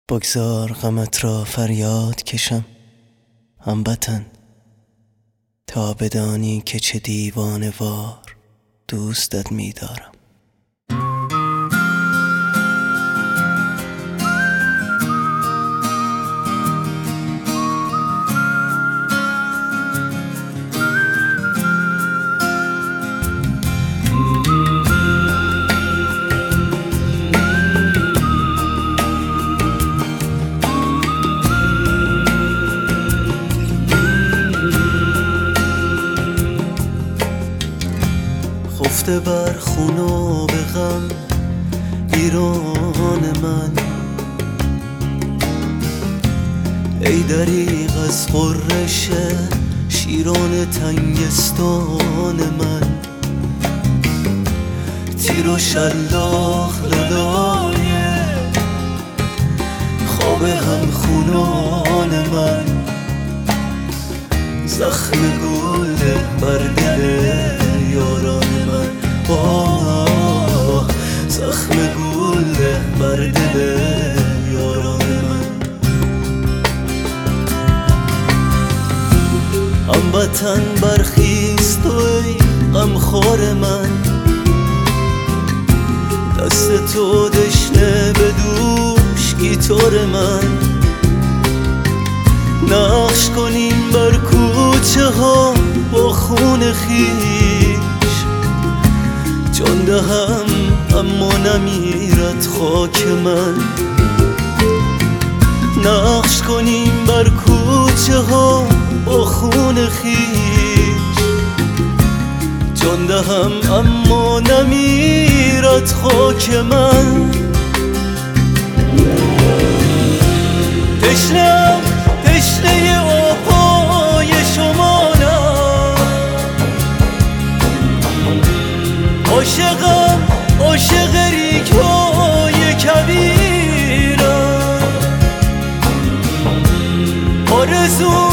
بگذار غمت را فریاد کشم هموطن، تا بدانی که چه دیوانه وار دوستت می‌دارم. خفته بر خون و به غم ایران من، ای دریغ از غرش شیران تنگستان من. تیر و شلاق لالای خواب هم خونان من، زخم گل بر دل یاران من. زخم گل بر دل یاران من. هموطن برخیز تو ای غمخوار من، دست تو دشنه به دوش گیتار من. نقش کنیم بر کوچه ها با خون خویش، جان دهم اما نمیرد خاک من. نقش کنیم بر کوچه ها با خون خویش، جان دهم اما نمیرد خاک من. تشنه‌ام تشنه آب‌های شمالم، عاشقم عاشق ریگ‌های کویرم. آرزو